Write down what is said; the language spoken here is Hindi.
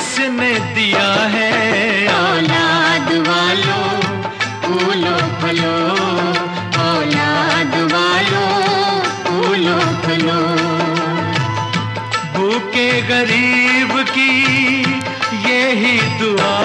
जिसने दिया है। औलाद वालों फूलो फलो, औलाद वालों फूलो फलो। भूखे गरीब की यही दुआ